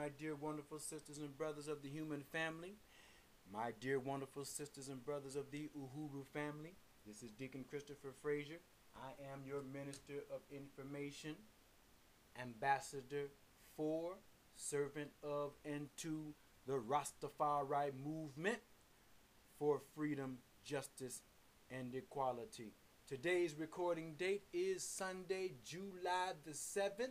my dear wonderful sisters and brothers of the human family, my dear wonderful sisters and brothers of the Uhuru family. This is Deacon Christopher Frazier. I am your minister of information, ambassador for, servant of, and to the Rastafari movement for freedom, justice, and equality. Today's recording date is Sunday, July the 7th,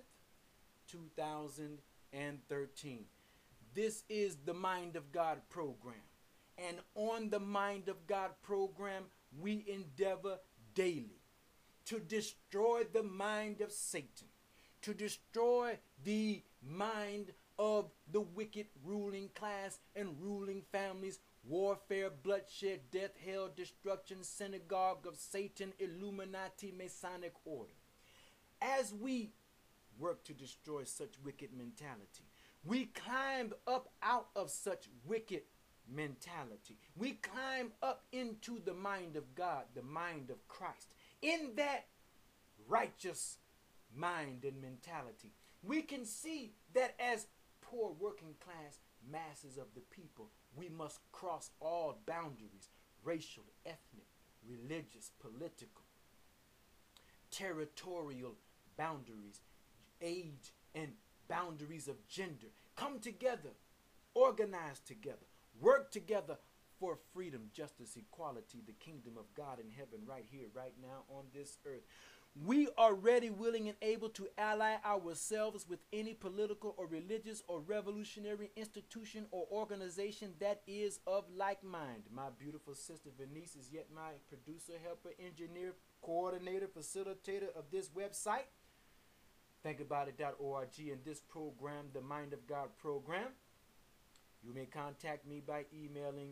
2013. This is the Mind of God program. And on the Mind of God program, we endeavor daily to destroy the mind of Satan, to destroy the mind of the wicked ruling class and ruling families, warfare, bloodshed, death, hell, destruction, synagogue of Satan, Illuminati, Masonic order. As we work to destroy such wicked mentality, we climb up out of such wicked mentality. We climb up into the mind of God, the mind of Christ. In that righteous mind and mentality, we can see that as poor working class masses of the people, we must cross all boundaries: racial, ethnic, religious, political, territorial boundaries, age, and boundaries of gender. Come together, organize together, work together for freedom, justice, equality, the kingdom of God in heaven, right here, right now on this earth. We are ready, willing, and able to ally ourselves with any political or religious or revolutionary institution or organization that is of like mind. My beautiful sister Venice is yet my producer, helper, engineer, coordinator, facilitator of this website, thinkaboutit.org, and this program, the Mind of God program. You may contact me by emailing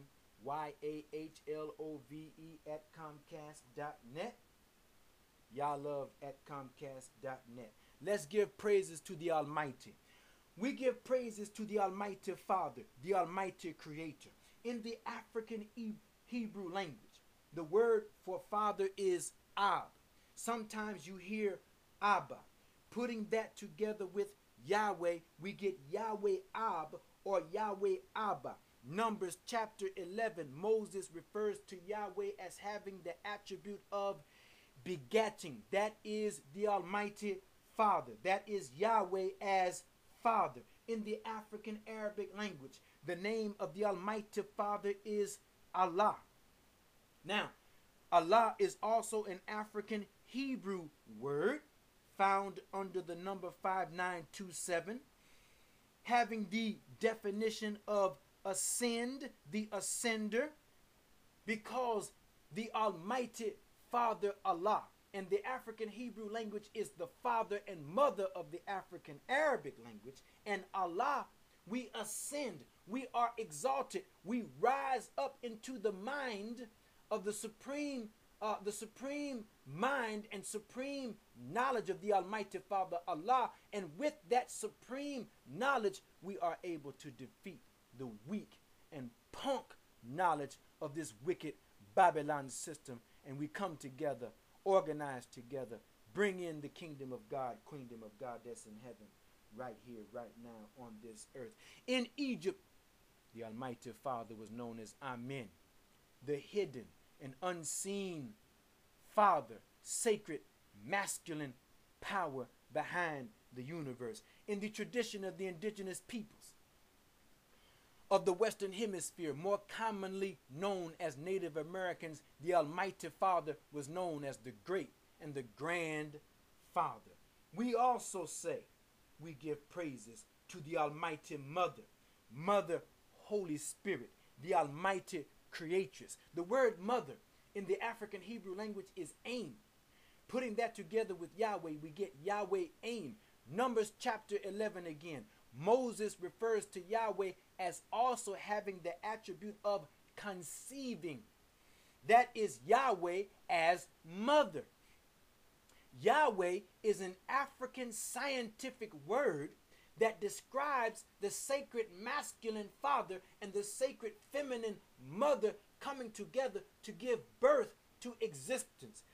yahlove@comcast.net. Yahlove@comcast.net. Let's give praises to the Almighty. We give praises to the Almighty Father, the Almighty Creator. In the African Hebrew language, the word for father is Ab. Sometimes you hear Abba. Putting that together with Yahweh, we get Yahweh Ab or Yahweh Abba. Numbers chapter 11, Moses refers to Yahweh as having the attribute of begetting. That is the Almighty Father. That is Yahweh as Father. In the African Arabic language, the name of the Almighty Father is Allah. Now, Allah is also an African Hebrew word found under the number 5927, having the definition of ascend, the ascender, because the Almighty Father Allah in the African Hebrew language is the father and mother of the African Arabic language, and Allah, we ascend, we are exalted, we rise up into the mind of the supreme mind and supreme knowledge of the Almighty Father Allah, and with that supreme knowledge we are able to defeat the weak and punk knowledge of this wicked Babylon system, and we come together, organize together, bring in the kingdom of God, queendom of God that's in heaven, right here, right now on this earth. In Egypt, the Almighty Father was known as Amen, the hidden and unseen Father, sacred, masculine power behind the universe. In the tradition of the indigenous peoples of the Western Hemisphere, more commonly known as Native Americans, the Almighty Father was known as the Great and the Grand Father. We also say we give praises to the Almighty Mother, Mother Holy Spirit, the Almighty Creatress. The word mother in the African Hebrew language is Aim. Putting that together with Yahweh, we get Yahweh Aim. Numbers chapter 11 again. Moses refers to Yahweh as also having the attribute of conceiving. That is Yahweh as mother. Yahweh is an African scientific word that describes the sacred masculine father and the sacred feminine mother coming together to give birth to existence.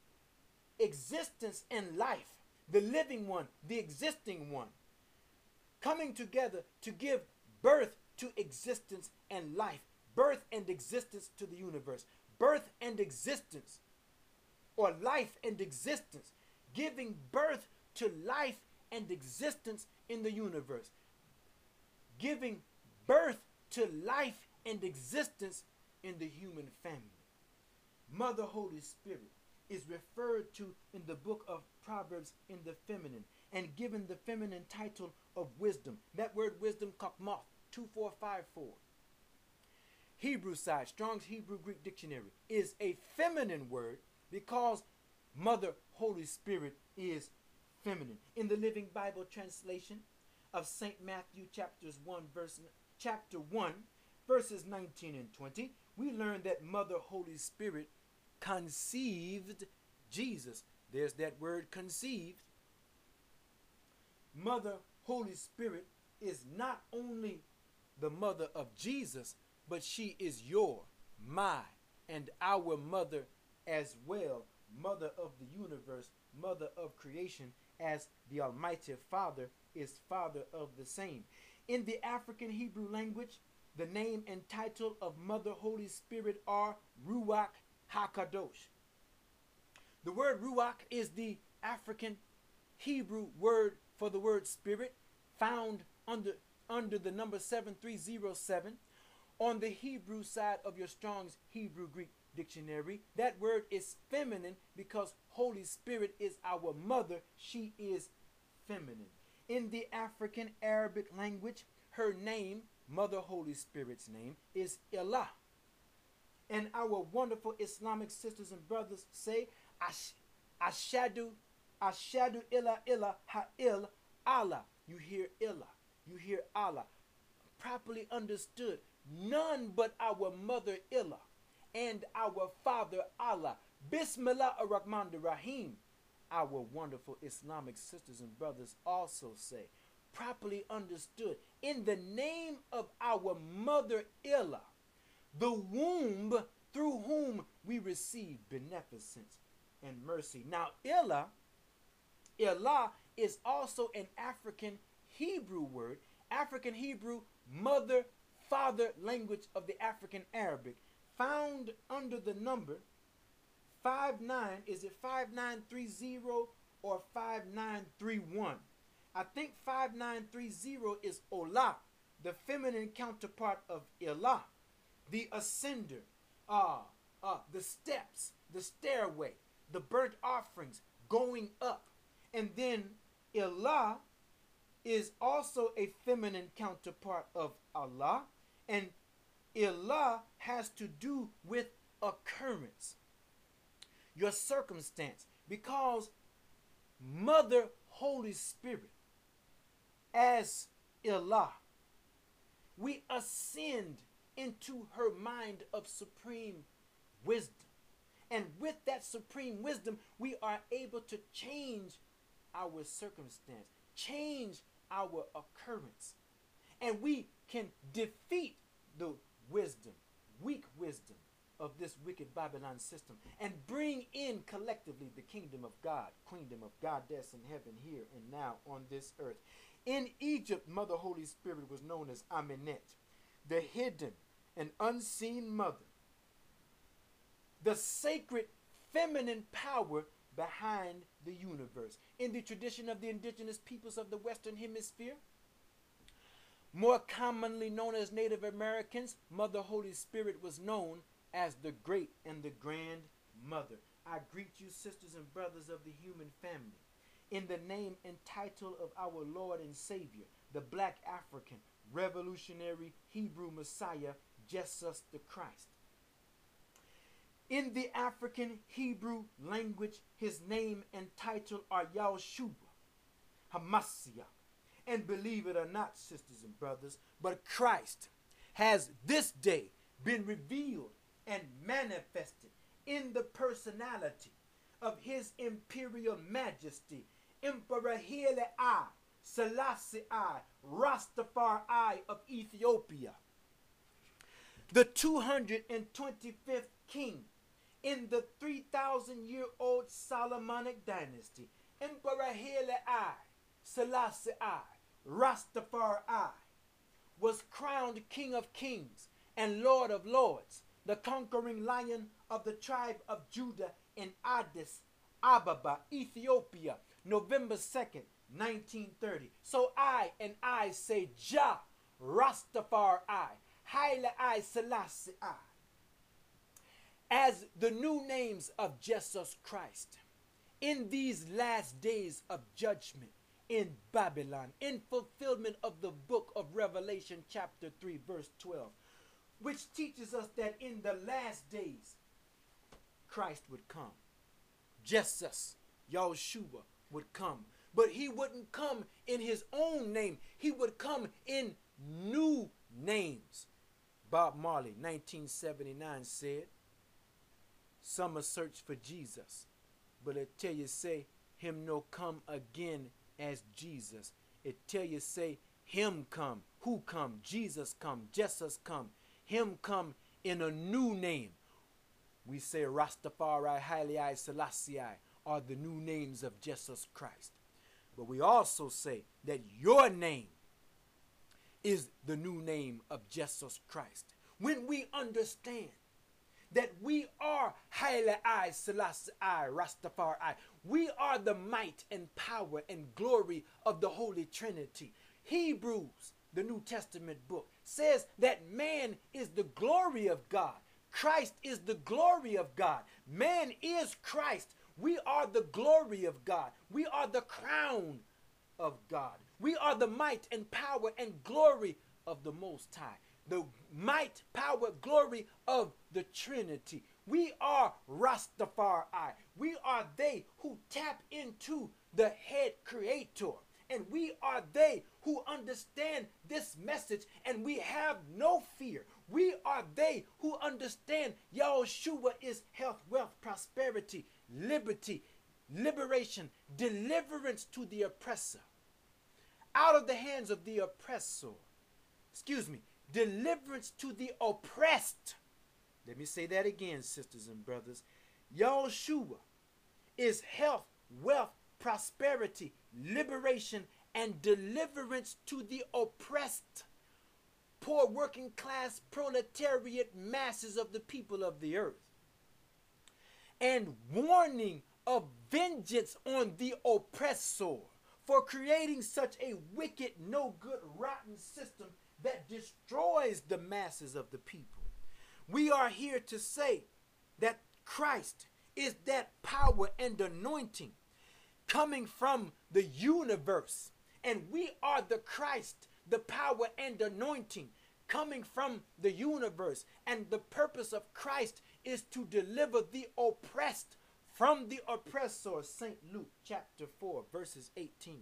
Existence and life. The living one, the existing one. coming together to give birth to existence and life, birth and existence to the universe, birth and existence, or life and existence, giving birth to life and existence in the universe, giving birth to life and existence in the human family. Mother Holy Spirit is referred to in the book of Proverbs in the feminine and given the feminine title of wisdom. That word wisdom, kakmoth, 2454. Hebrew side, Strong's Hebrew Greek Dictionary, is a feminine word because Mother Holy Spirit is feminine. In the Living Bible translation of St. Matthew chapter 1, verses 19 and 20, we learn that Mother Holy Spirit conceived Jesus. There's that word conceived. Mother Holy Spirit is not only the mother of Jesus, but she is your, my, and our mother as well. Mother of the universe, mother of creation, as the Almighty Father is Father of the same. In the African Hebrew language, the name and title of Mother Holy Spirit are Ruach HaKadosh. The word Ruach is the African Hebrew word for the word spirit, found under the number 7307 on the Hebrew side of your Strong's Hebrew Greek Dictionary. That word is feminine because Holy Spirit is our mother. She is feminine. In the African Arabic language, her name, Mother Holy Spirit's name, is Ilah. And our wonderful Islamic sisters and brothers say, Ashadu illa illa ha'il Allah. You hear Ilah. You hear Allah. Properly understood, none but our mother Ilah and our father Allah. Bismillah ar-Rahman ar-Rahim. Our wonderful Islamic sisters and brothers also say, properly understood, in the name of our mother Ilah, the womb through whom we receive beneficence and mercy. Now, Ilah is also an African Hebrew word, African Hebrew mother, father language of the African Arabic, found under the number 59. Is it 5930 or 5931? I think 5930 is Olah, the feminine counterpart of Ilah, the ascender, the steps, the stairway, the burnt offerings going up. And then Ilah is also a feminine counterpart of Allah, and Ilah has to do with occurrence, your circumstance, because Mother Holy Spirit as Ilah, we ascend into her mind of supreme wisdom. And with that supreme wisdom, we are able to change our circumstance, change our occurrence. And we can defeat the wisdom, weak wisdom of this wicked Babylon system and bring in collectively the kingdom of God, queendom of Goddess in heaven here and now on this earth. In Egypt, Mother Holy Spirit was known as Amenet, the hidden and unseen mother, the sacred feminine power behind the universe. In the tradition of the indigenous peoples of the Western Hemisphere, more commonly known as Native Americans, Mother Holy Spirit was known as the Great and the Grand Mother. I greet you, sisters and brothers of the human family, in the name and title of our Lord and Savior, the Black African Revolutionary Hebrew Messiah, Jesus the Christ. In the African Hebrew language, his name and title are Yahushua Hamashiach. And believe it or not, sisters and brothers, but Christ has this day been revealed and manifested in the personality of His Imperial Majesty, Emperor Haile I, Selassie I, Rastafari of Ethiopia, the 225th king in the 3,000-year-old Solomonic dynasty, Emperor Haile I, Selassie I, Rastafari was crowned King of Kings and Lord of Lords, the conquering lion of the tribe of Judah in Addis Ababa, Ethiopia, November 2nd, 1930. So I say Jah Rastafari, Haile I Selassie I, as the new names of Jesus Christ in these last days of judgment in Babylon, in fulfillment of the book of Revelation chapter 3 verse 12, which teaches us that in the last days Christ would come. Jesus, Yahushua, would come. But he wouldn't come in his own name. He would come in new names. Bob Marley, 1979, said, some a search for Jesus, but it tell you say, him no come again as Jesus. It tell you say, him come. Who come? Jesus come. Jesus come. Him come in a new name. We say Rastafari, Haile I Selassie are the new names of Jesus Christ. But we also say that your name is the new name of Jesus Christ. When we understand that we are Haile I Selassie I, Rastafari, we are the might and power and glory of the Holy Trinity. Hebrews, the New Testament book, says that man is the glory of God. Christ is the glory of God. Man is Christ. We are the glory of God. We are the crown of God. We are the might and power and glory of the Most High. The might, power, glory of the Trinity. We are Rastafari. We are they who tap into the head creator. And we are they who understand this message, and we have no fear. We are they who understand Yahushua is health, wealth, prosperity, liberty, liberation, deliverance to the oppressor. Out of the hands of the oppressor. Deliverance to the oppressed. Let me say that again, sisters and brothers. Yahushua is health, wealth, prosperity, liberation, and deliverance to the oppressed, poor working class proletariat masses of the people of the earth, and warning of vengeance on the oppressor for creating such a wicked, no good, rotten system that destroys the masses of the people. We are here to say that Christ is that power and anointing coming from the universe. And we are the Christ, the power and anointing coming from the universe. And the purpose of Christ is to deliver the oppressed from the oppressor. St. Luke chapter 4 verses 18.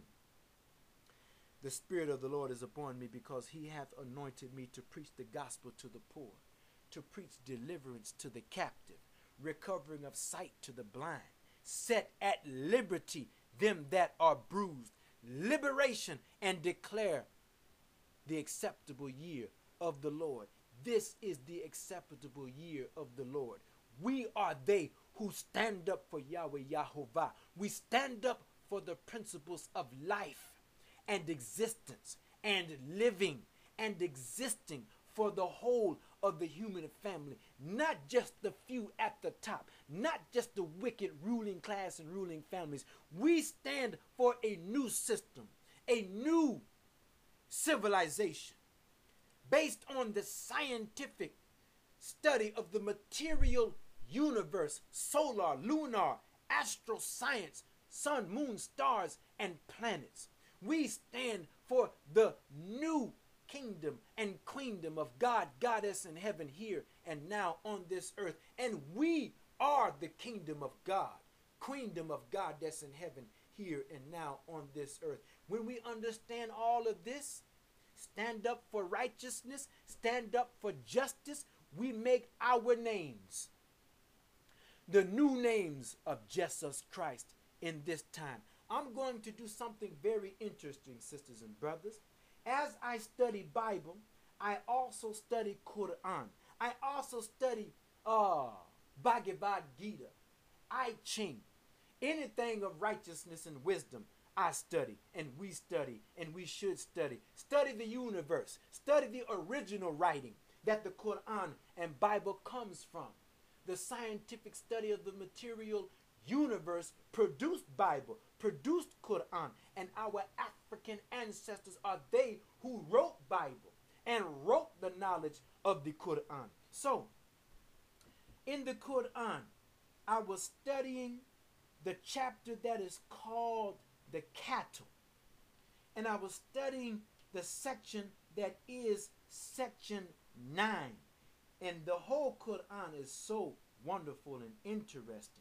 The Spirit of the Lord is upon me, because he hath anointed me to preach the gospel to the poor, to preach deliverance to the captive, recovering of sight to the blind, set at liberty them that are bruised, liberation, and declare the acceptable year of the Lord. This is the acceptable year of the Lord. We are they who stand up for Yahweh Yahovah. We stand up for the principles of life and existence and living and existing for the whole of the human family, not just the few at the top, not just the wicked ruling class and ruling families. We stand for a new system, a new civilization based on the scientific study of the material universe, solar, lunar, astral science, sun, moon, stars, and planets. We stand for the new kingdom and queendom of God, goddess in heaven, here and now on this earth. And we are the kingdom of God, queendom of God that's in heaven, here and now on this earth. When we understand all of this, stand up for righteousness, stand up for justice, we make our names the new names of Jesus Christ in this time. I'm going to do something very interesting, sisters and brothers. As I study Bible, I also study Quran. I also study Bhagavad Gita, I Ching, anything of righteousness and wisdom. I study, and we study, and we should study. Study the universe. Study the original writing that the Quran and Bible comes from. The scientific study of the material universe produced Bible, produced Quran, and our African ancestors are they who wrote Bible and wrote the knowledge of the Quran. So, in the Quran, I was studying the chapter that is called the cattle. And I was studying the section that is section 9. And the whole Quran is so wonderful and interesting.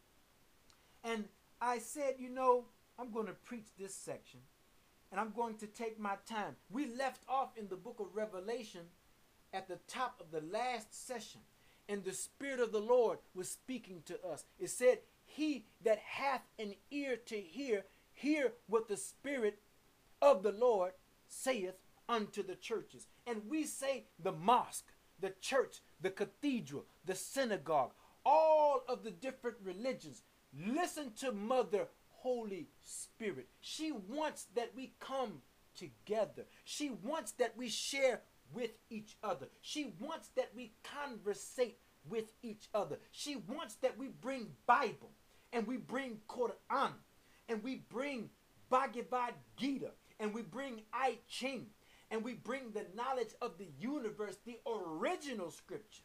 And I said, I'm going to preach this section. And I'm going to take my time. We left off in the book of Revelation at the top of the last session. And the Spirit of the Lord was speaking to us. It said, he that hath an ear to hear, hear what the Spirit of the Lord saith unto the churches. And we say the mosque, the church, the cathedral, the synagogue, all of the different religions. Listen to Mother Holy Spirit. She wants that we come together. She wants that we share with each other. She wants that we conversate with each other. She wants that we bring Bible and we bring Quran and we bring Bhagavad Gita and we bring I Ching and we bring the knowledge of the universe, the original scripture,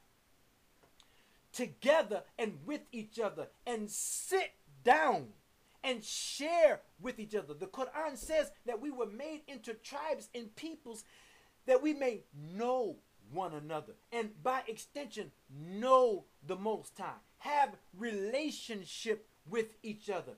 together and with each other and sit down and share with each other. The Quran says that we were made into tribes and peoples that we may know one another and by extension know the Most High, have relationship with each other,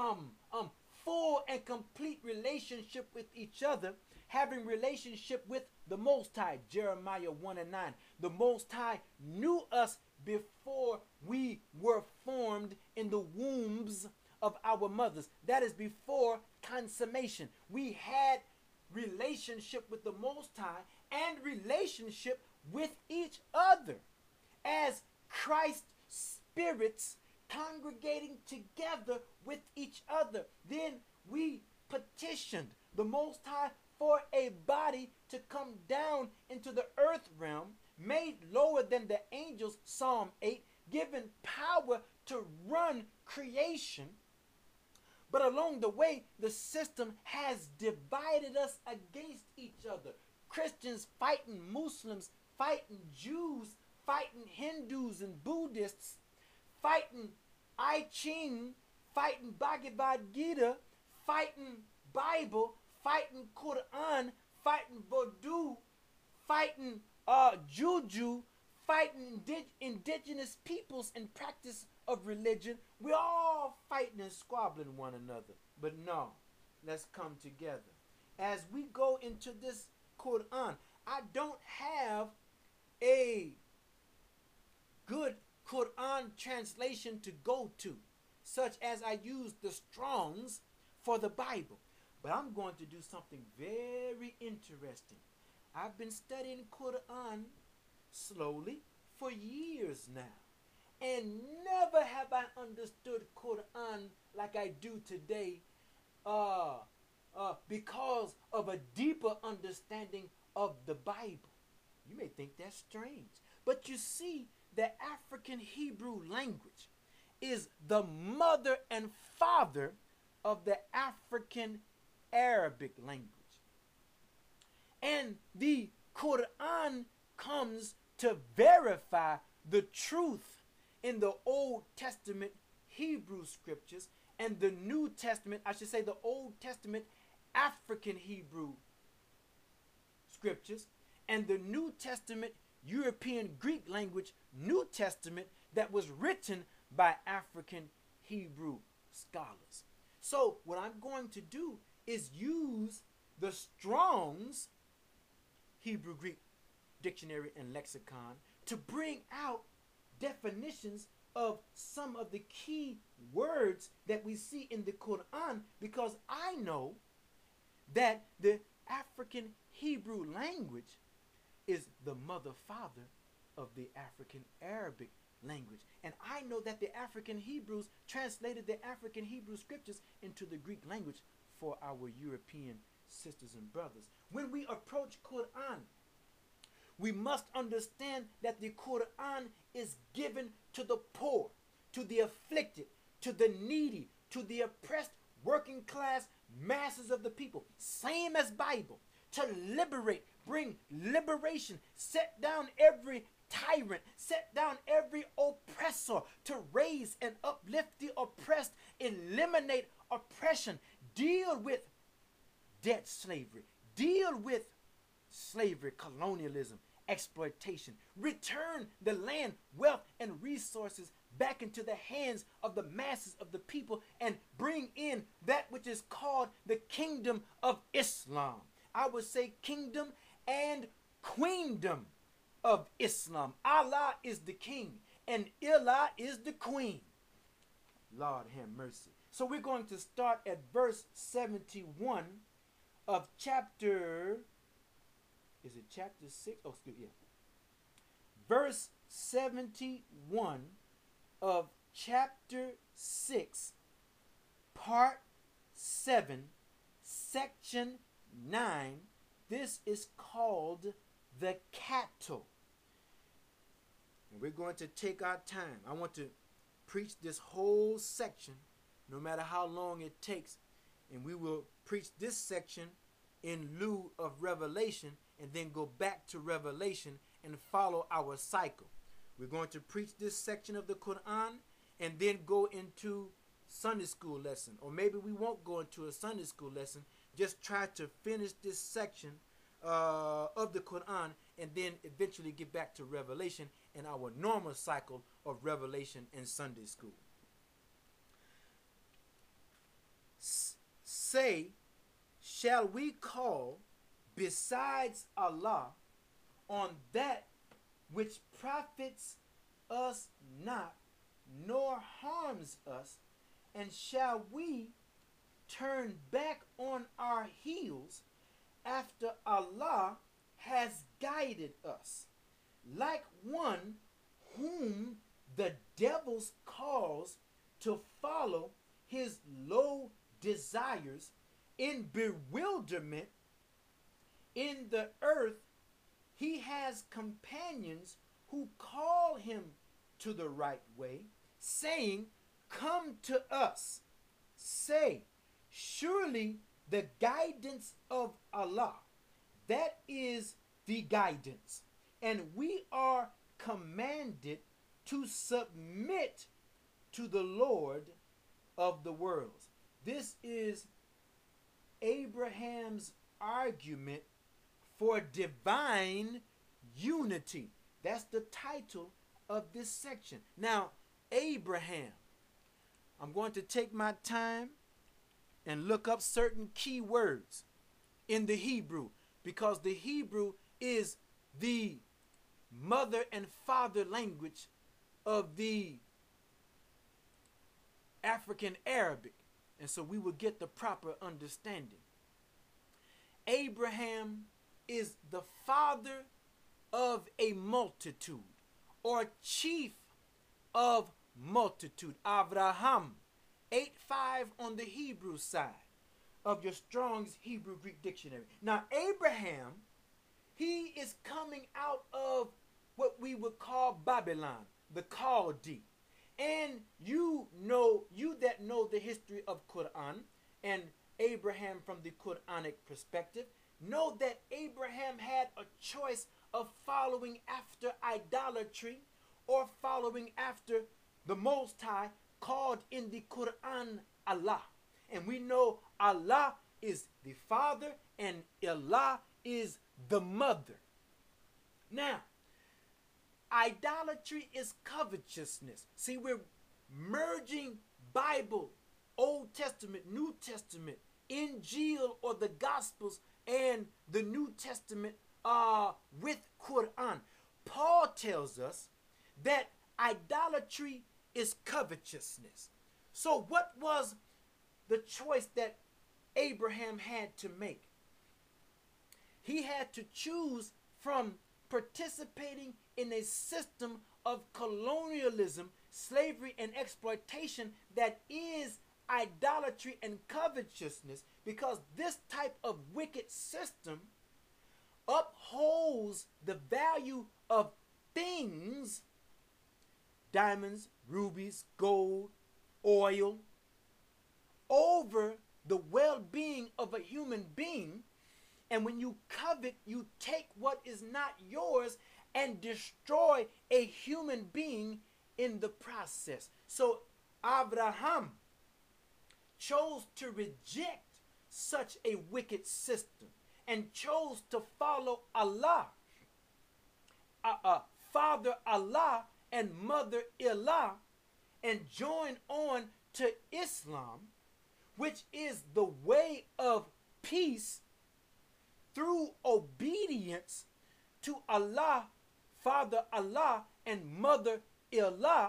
full and complete relationship with each other, having relationship with the Most High. Jeremiah 1:9. The Most High knew us before we were formed in the wombs of our mothers. That is before consummation. We had relationship with the Most High and relationship with each other as Christ spirits congregating together with each other. Then we petitioned the Most High for a body to come down into the earth realm, made lower than the angels, Psalm 8, given power to run creation. But along the way, the system has divided us against each other. Christians fighting Muslims, fighting Jews, fighting Hindus and Buddhists, fighting I Ching, fighting Bhagavad Gita, fighting Bible, fighting Quran, fighting Vodou, fighting Juju, fighting indigenous peoples and practice of religion. We're all fighting and squabbling one another. But no, let's come together. As we go into this Quran, I don't have a good Quran translation to go to, such as I use the Strongs for the Bible. But I'm going to do something very interesting. I've been studying Quran slowly for years now. And never have I understood Quran like I do today because of a deeper understanding of the Bible. You may think that's strange. But you see, the African Hebrew language is the mother and father of the African Arabic language. And the Quran comes to verify the truth in the Old Testament Hebrew scriptures and the New Testament, I should say the Old Testament African Hebrew scriptures and the New Testament European Greek language New Testament that was written by African Hebrew scholars. So what I'm going to do is use the Strong's Hebrew Greek dictionary and lexicon to bring out definitions of some of the key words that we see in the Quran, because I know that the African Hebrew language is the mother father of the African Arabic language. And I know that the African Hebrews translated the African Hebrew scriptures into the Greek language for our European sisters and brothers. When we approach Quran, we must understand that the Quran is given to the poor, to the afflicted, to the needy, to the oppressed working class masses of the people. Same as Bible. To liberate, bring liberation, set down every tyrant, set down every oppressor, to raise and uplift the oppressed, eliminate oppression, deal with debt slavery, deal with slavery, colonialism, exploitation, return the land, wealth, and resources back into the hands of the masses of the people, and bring in that which is called the kingdom of Islam. I would say kingdom and queendom of Islam. Allah is the king and Ilah is the queen. Lord have mercy. So we're going to start at verse 71 of chapter, is it chapter 6? Oh, excuse me, yeah. Verse 71 of chapter 6, part 7, section 9. This is called the cattle. And we're going to take our time. I want to preach this whole section, no matter how long it takes. And we will preach this section in lieu of Revelation, and then go back to Revelation and follow our cycle. We're going to preach this section of the Quran and then go into Sunday school lesson. Or maybe we won't go into a Sunday school lesson. Just try to finish this section of the Quran and then eventually get back to Revelation and our normal cycle of Revelation and Sunday school. Say, shall we call besides Allah on that which profits us not, nor harms us, and shall we turn back on our heels after Allah has guided us, like one whom the devils cause to follow his low desires in bewilderment in the earth? He has companions who call him to the right way, saying, come to us. Say, surely the guidance of Allah, that is the guidance, and we are commanded to submit to the Lord of the worlds. This is Abraham's argument for divine unity. That's the title of this section. Now, Abraham, I'm going to take my time and look up certain key words in the Hebrew, because the Hebrew is the mother and father language of the African Arabic, and so we will get the proper understanding. Abraham is the father of a multitude, or chief of multitude. Avraham, 8:5 on the Hebrew side of your Strong's Hebrew Greek dictionary. Now, Abraham, he is coming out of what we would call Babylon, the Chaldee. And you that know the history of Quran and Abraham from the Quranic perspective, know that Abraham had a choice of following after idolatry or following after the Most High, called in the Quran Allah. And we know Allah is the father and Allah is the mother. Now, idolatry is covetousness. See, we're merging Bible, Old Testament, New Testament, Injil or the Gospels, and the New Testament with Quran. Paul tells us that idolatry is covetousness. So what was the choice that Abraham had to make? He had to choose from participating in a system of colonialism, slavery, and exploitation that is idolatry and covetousness, because this type of wicked system upholds the value of things, diamonds, rubies, gold, oil, over the well-being of a human being. And when you covet, you take what is not yours and destroy a human being in the process. So Abraham chose to reject such a wicked system and chose to follow Allah, Father Allah and Mother Ilah, and join on to Islam, which is the way of peace through obedience to Allah, Father Allah, and Mother Ilah.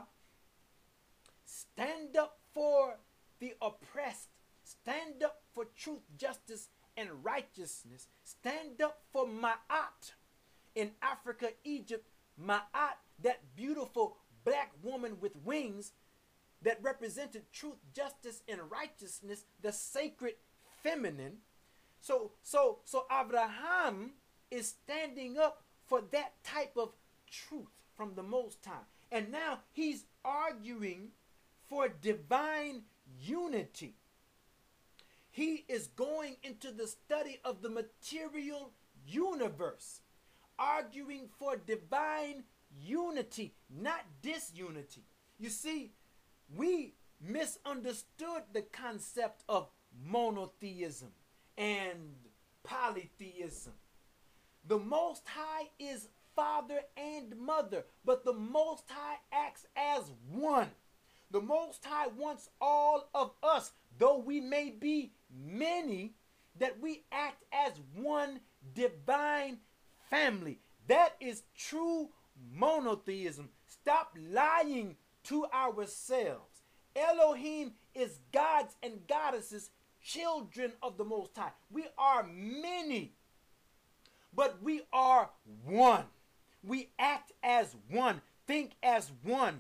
Stand up for the oppressed. Stand up for truth, justice, and righteousness. Stand up for Ma'at. In Africa, Egypt, Ma'at, that beautiful black woman with wings that represented truth, justice, and righteousness, the sacred feminine. So Abraham is standing up for that type of truth from the Most High. And now he's arguing for divine unity. He is going into the study of the material universe, arguing for divine unity, not disunity. You see, we misunderstood the concept of monotheism and polytheism. The Most High is Father and Mother, but the Most High acts as one. The Most High wants all of us, though we may be many, that we act as one divine family. That is true monotheism. Stop lying to ourselves. Elohim is gods and goddesses, children of the Most High. We are many, but we are one. We act as one, think as one,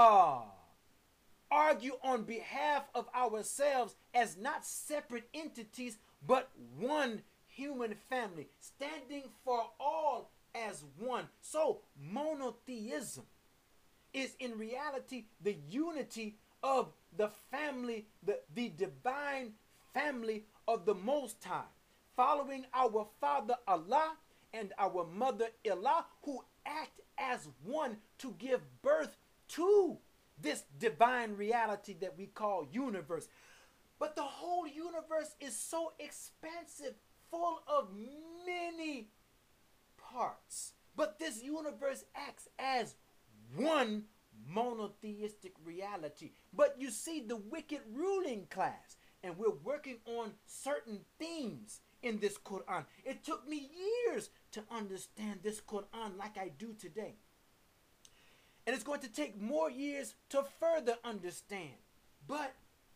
argue on behalf of ourselves as not separate entities, but one human family, standing for all as one. So monotheism is in reality the unity of the family, the divine family of the Most High, following our Father Allah and our Mother Ilah, who act as one to give birth to this divine reality that we call universe. But the whole universe is so expansive, full of many parts. But this universe acts as one monotheistic reality. But you see, the wicked ruling class, and we're working on certain themes in this Quran. It took me years to understand this Quran like I do today. And it's going to take more years to further understand. But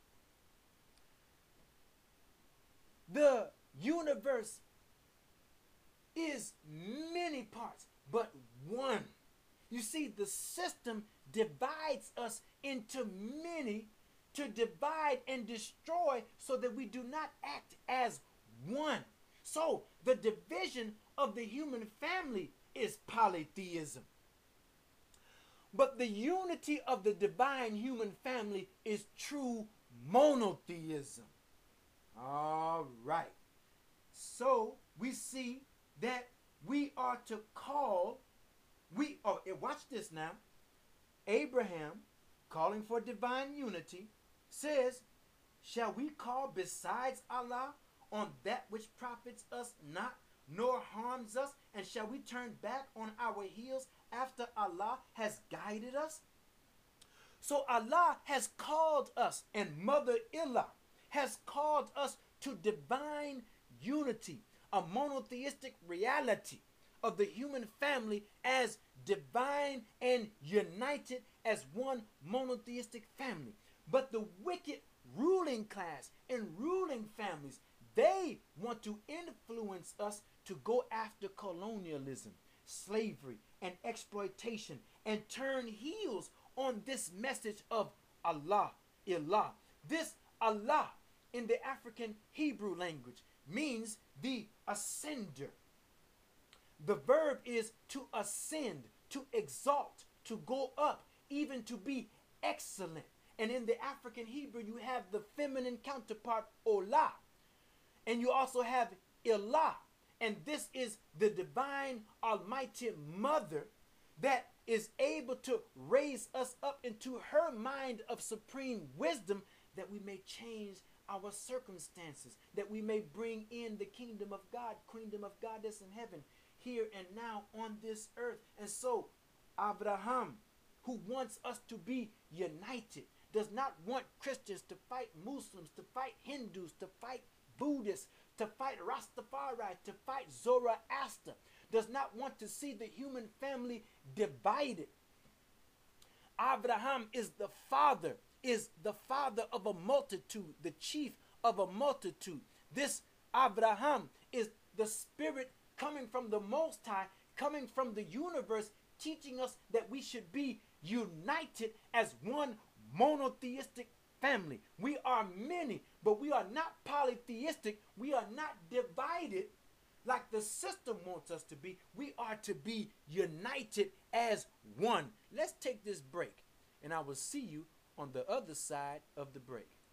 the universe is many parts, but one. You see, the system divides us into many to divide and destroy so that we do not act as one. So the division of the human family is polytheism. But the unity of the divine human family is true monotheism. All right. So we see that we are to call, watch this now. Abraham, calling for divine unity, says, shall we call besides Allah on that which profits us not, nor harms us? And shall we turn back on our heels after Allah has guided us? So Allah has called us, and Mother Ilah has called us to divine unity, a monotheistic reality of the human family as divine and united as one monotheistic family. But the wicked ruling class and ruling families, they want to influence us to go after colonialism, slavery, and exploitation, and turn heels on this message of Allah, Ilah. This Allah in the African Hebrew language means the ascender. The verb is to ascend, to exalt, to go up, even to be excellent. And in the African Hebrew, you have the feminine counterpart, Olah. And you also have Ilah. And this is the divine almighty mother that is able to raise us up into her mind of supreme wisdom, that we may change our circumstances, that we may bring in the kingdom of God, kingdom of God that's in heaven, here and now on this earth. And so Abraham, who wants us to be united, does not want Christians to fight Muslims, to fight Hindus, to fight Buddhists, to fight Rastafari, to fight Zoroaster, does not want to see the human family divided. Abraham is the father of a multitude, the chief of a multitude. This Abraham is the spirit coming from the Most High, coming from the universe, teaching us that we should be united as one monotheistic family. We are many, but we are not polytheistic. We are not divided like the system wants us to be. We are to be united as one. Let's take this break, and I will see you on the other side of the break.